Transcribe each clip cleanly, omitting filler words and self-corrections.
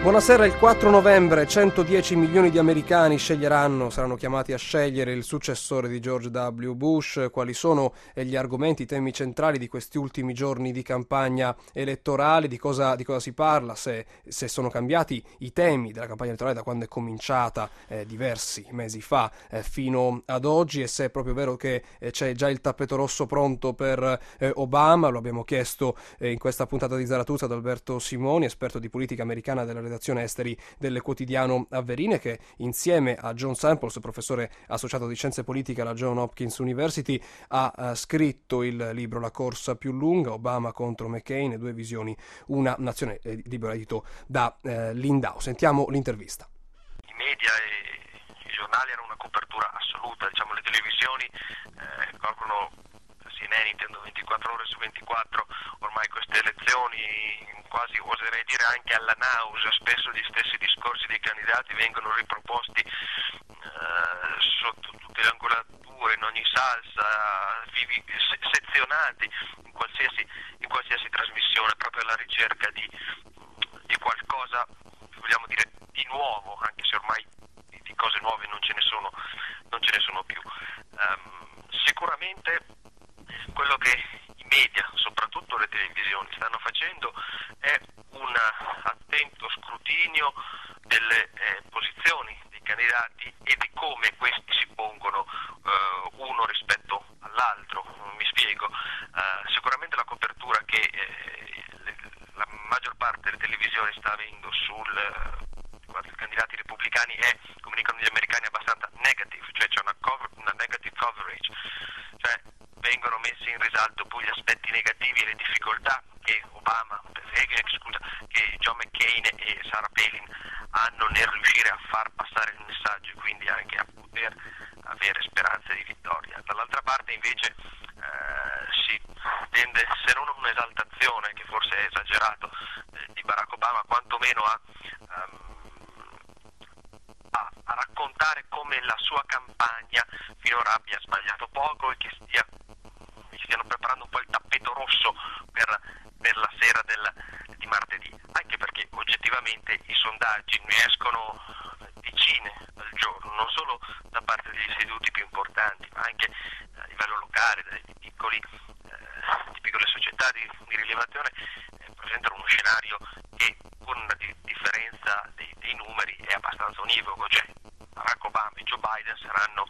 Buonasera, il 4 novembre 110 milioni di americani saranno chiamati a scegliere il successore di George W. Bush. Quali sono gli argomenti, i temi centrali di questi ultimi giorni di campagna elettorale? Di cosa si parla? Se sono cambiati i temi della campagna elettorale da quando è cominciata diversi mesi fa fino ad oggi, e se è proprio vero che c'è già il tappeto rosso pronto per Obama. Lo abbiamo chiesto in questa puntata di Zaratuzza ad Alberto Simoni, esperto di politica americana della redazione esteri del quotidiano Avvenire, che insieme a John Samples, professore associato di scienze politiche alla Johns Hopkins University, ha scritto il libro La corsa più lunga, Obama contro McCain, due visioni, una nazione, libro edito da Lindau. Sentiamo l'intervista. I media e i giornali hanno una copertura assoluta, diciamo le televisioni coprono, CNN intendo 24 ore su 24 ormai queste elezioni, quasi oserei dire anche alla nausea. Spesso gli stessi discorsi dei candidati vengono riproposti sotto tutte le angolature, in ogni salsa, sezionati in qualsiasi trasmissione, proprio alla ricerca di qualcosa, vogliamo dire, di nuovo, anche se ormai di cose nuove non ce ne sono più. Sicuramente quello che i media, soprattutto le televisioni, stanno facendo è un attento scrutinio delle posizioni dei candidati e di come questi si pongono uno rispetto all'altro. Mi spiego. Sicuramente la copertura che la maggior parte delle televisioni sta avendo riguardo i candidati repubblicani è, come dicono gli americani, abbastanza negative, cioè c'è una negative coverage, cioè vengono messi in risalto poi gli aspetti negativi e le difficoltà che che John McCain e Sarah Palin hanno nel riuscire a far passare il messaggio e quindi anche a poter avere speranze di vittoria. Dall'altra parte invece si tende, se non un'esaltazione, che forse è esagerato, di Barack Obama, quantomeno a raccontare come la sua campagna finora abbia sbagliato poco e che stiano preparando un po' il tappeto rosso per la sera di martedì, anche perché oggettivamente i sondaggi ne escono decine al giorno, non solo da parte degli istituti più importanti, ma anche a livello locale, di piccole società di rilevazione, presentano uno scenario che, con una differenza dei numeri, è abbastanza univoco. Cioè Barack Obama e Joe Biden saranno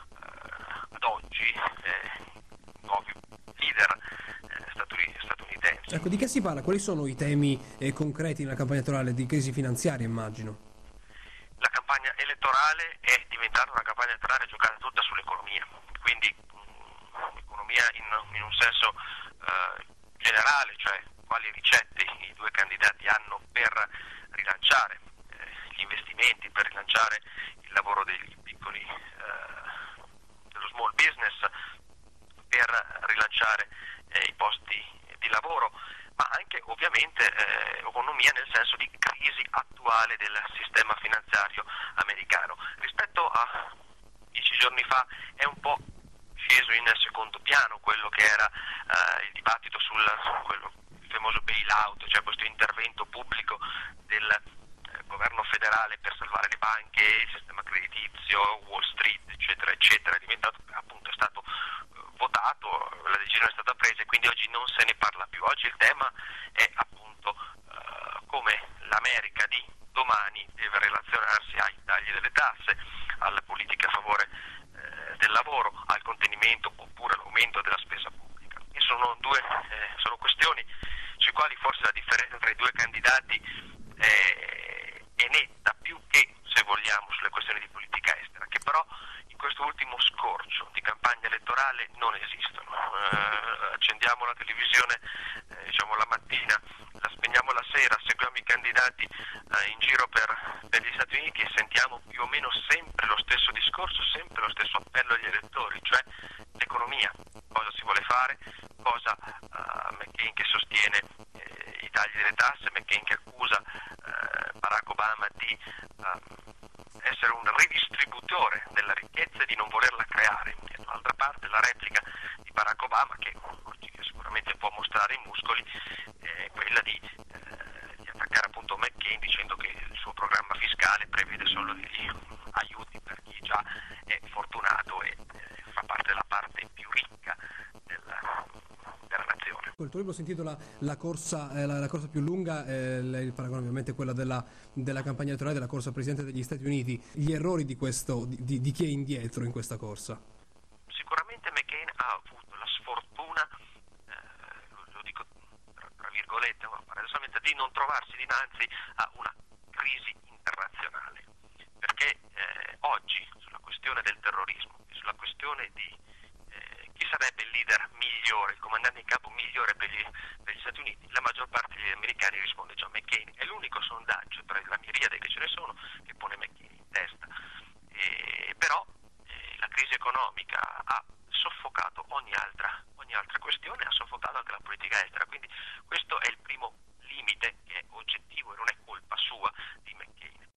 ad oggi nuovi leader statunitensi. Ecco, di che si parla? Quali sono i temi concreti nella campagna elettorale? Di crisi finanziaria, immagino. La campagna elettorale è diventata una campagna elettorale giocata tutta sull'economia, quindi l'economia in un senso generale, cioè quali ricette i due candidati hanno per rilanciare gli investimenti, per rilanciare il lavoro degli piccoli, dello small business, per rilanciare i posti di lavoro, ma anche ovviamente economia nel senso di crisi attuale del sistema finanziario americano. Rispetto a 10 giorni fa è un po' sceso in secondo piano quello che era il dibattito sul famoso bailout, cioè questo intervento pubblico del governo federale per salvare le banche, il sistema creditizio, Wall Street, eccetera, eccetera. È stato votato, la decisione è stata presa e quindi oggi non se ne parla più. Oggi il tema è appunto come l'America di domani deve relazionarsi ai tagli delle tasse, alla politica a favore del lavoro, al contenimento oppure all'aumento della spesa pubblica. E sono questioni sui quali forse la differenza tra i due candidati è netta, più che, se vogliamo, sulle questioni di politica estera, che però in questo ultimo scorcio di campagna elettorale non esistono. Accendiamo la televisione la mattina, la spegniamo la sera, seguiamo i candidati in giro per gli Stati Uniti e sentiamo più o meno sempre lo stesso discorso, sempre lo stesso appello agli elettori, cioè l'economia, cosa si vuole fare, cosa McCain che sostiene i tagli delle tasse, McCain che accusa Barack Obama di essere un ridistributore della ricchezza e di non volerla creare. E dall'altra parte la replica di Barack Obama, che oggi sicuramente può mostrare i muscoli, è quella di attaccare appunto McCain dicendo che il prevede solo degli aiuti per chi già è fortunato e fa parte della parte più ricca della nazione. Il tuo libro si intitola La corsa più lunga, il paragone ovviamente è quella della campagna elettorale della corsa Presidente degli Stati Uniti. Gli errori di chi è indietro in questa corsa? Sicuramente McCain ha avuto la sfortuna, lo dico tra virgolette, ma paradossalmente, di non trovarsi dinanzi a una crisi internazionale, perché oggi sulla questione del terrorismo e sulla questione di chi sarebbe il leader migliore, il comandante in capo migliore per gli Stati Uniti, la maggior parte degli americani risponde John McCain. È l'unico sondaggio tra la miriade che ce ne sono che pone McCain in testa. Però la crisi economica ha soffocato ogni altra